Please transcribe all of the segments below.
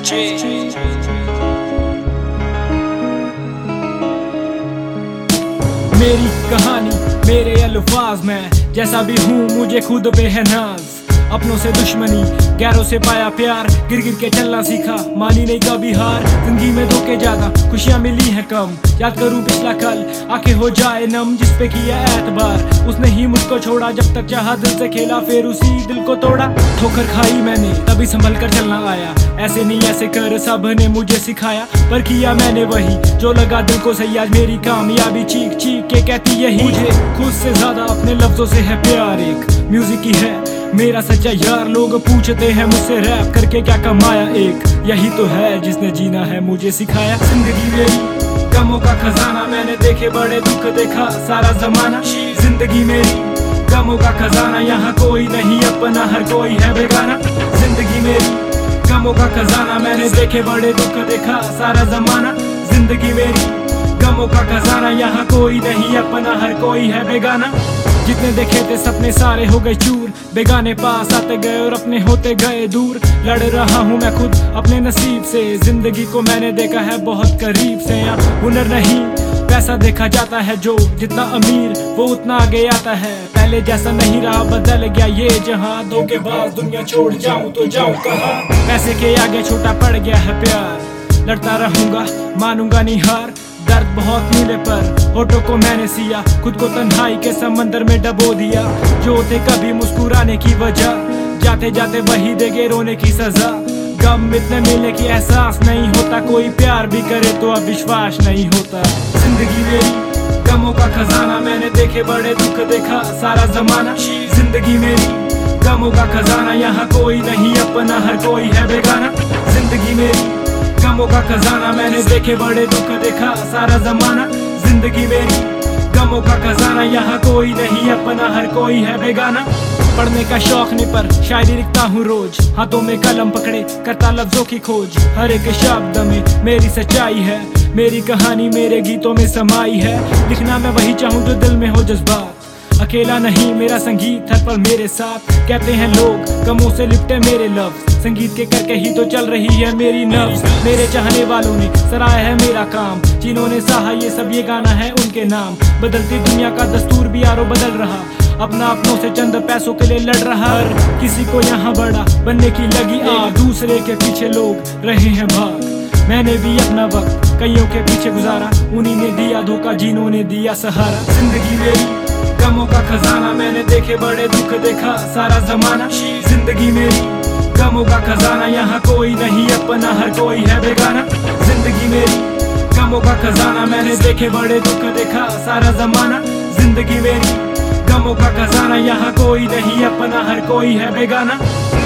मेरी कहानी मेरे अल्फाज में, जैसा भी हूँ मुझे खुद पे है नाज। अपनों से दुश्मनी, गैरों से पाया प्यार, गिर गिर के चलना सीखा, मानी नहीं कभी हार। जिंदगी में धोखे ज्यादा, खुशियाँ मिली हैं कम। याद करूँ पिछला कल, आंखें हो जाए नम, जिस पे किया एतबार उसने ही मुझको छोड़ा। जब तक चाहा दिल से खेला, फिर उसी दिल को तोड़ा। ठोकर खाई मैंने, तभी संभल कर चलना आया। ऐसे नहीं ऐसे कर सब ने मुझे सिखाया, पर किया मैंने वही जो लगा दिल को सही। आज मेरी कामयाबी चीख चीख के कहती यही, मुझे खुद से ज्यादा अपने लफ्जों से है प्यार। एक म्यूजिक ही है मेरा सच्चा यार। लोग पूछते हैं मुझसे रैप करके क्या कमाया, एक यही तो है जिसने जीना है मुझे सिखाया। जिंदगी मेरी गमों का खजाना, मैंने देखे बड़े दुख, देखा सारा जमाना। जिंदगी मेरी गमों का खजाना, यहाँ कोई नहीं अपना, हर कोई है बेगाना। जिंदगी मेरी गमों का खजाना, मैंने देखे बड़े दुख, देखा सारा जमाना। जिंदगी मेरी गमों का खजाना, यहाँ कोई नहीं अपना, हर कोई है बेगाना। जितने देखे थे सपने सारे हो गए चूर, बेगाने पास आते गए और अपने होते गए दूर। लड़ रहा हूँ मैं खुद अपने नसीब से, जिंदगी को मैंने देखा है बहुत करीब से। यहाँ हुनर नहीं पैसा देखा जाता है, जो जितना अमीर वो उतना आगे आता है। पहले जैसा नहीं रहा, बदल गया ये जहाँ। धोखेबाज दुनिया छोड़ जाऊं तो जाऊं कहाँ। पैसे के आगे छोटा पड़ गया है प्यार, लड़ता रहूंगा मानूंगा नहीं हार। दर्द बहुत मिले पर होठों को मैंने सिया, खुद को तन्हाई के समंदर में डबो दिया। जो थे कभी मुस्कुराने की वजह, जाते जाते वही देंगे रोने की सजा। गम इतने मिले कि एहसास नहीं होता, कोई प्यार भी करे तो अब विश्वास नहीं होता। जिंदगी मेरी गमों का खजाना, मैंने देखे बड़े दुख, देखा सारा जमाना। जिंदगी मेरी गमों का खजाना, यहाँ कोई नहीं अपना, हर कोई है बेगाना। जिंदगी मेरी गमों का खजाना, मैंने देखे बड़े दुख, देखा सारा जमाना। जिंदगी मेरी गमों का खजाना, यहाँ कोई नहीं अपना, हर कोई है बेगाना। पढ़ने का शौक नहीं पर शायरी लिखता हूँ रोज, हाथों में कलम पकड़े करता लफ्जों की खोज। हर एक शब्द में मेरी सच्चाई है, मेरी कहानी मेरे गीतों में समाई है। लिखना मैं वही चाहूँ जो दिल में हो जज्बात, अकेला नहीं मेरा संगीत हर पल मेरे साथ। कहते हैं लोग गमों से लिपटे मेरे लफ्ज, संगीत के करके ही तो चल रही है मेरी नब्ज। मेरे चाहने वालों ने सराहा है मेरा काम, जिन्होंने सहा ये सब ये गाना है उनके नाम। बदलती दुनिया का दस्तूर भी यारो बदल रहा, अपना अपनों से चंद पैसों के लिए लड़ रहा। हर किसी को यहाँ बड़ा बनने की लगी आग, दूसरे के पीछे लोग रहे हैं भाग। मैंने भी अपना वक्त कईयों के पीछे गुजारा, उन्हीं ने दिया धोखा जिन्होंने दिया सहारा। जिंदगी मेरी गमों का खजाना, मैंने देखे बड़े दुख, देखा सारा जमाना। जिंदगी मेरी गमों का खजाना, यहाँ कोई नहीं अपना, हर कोई है बेगाना। जिंदगी मेरी गमों का खजाना, मैंने देखे बड़े दुख, देखा सारा जमाना। जिंदगी मेरी गमों का खजाना, यहाँ कोई नहीं अपना, हर कोई है बेगाना।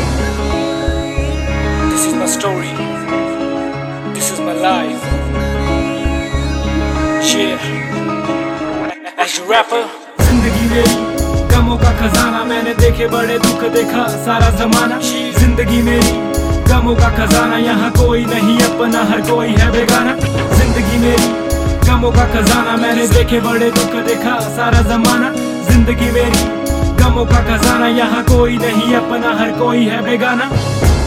This is my story, this is my life. Yeah, as a rapper. जिंदगी मेरी गमों का खजाना, मैंने देखे बड़े दुख, देखा सारा जमाना। जिंदगी मेरी गमों का खजाना, यहाँ कोई नहीं अपना, हर कोई है बेगाना। जिंदगी मेरी गमों का खजाना, मैंने देखे बड़े दुख, देखा सारा जमाना। जिंदगी मेरी गमों का खजाना, यहाँ कोई नहीं अपना, हर कोई है बेगाना।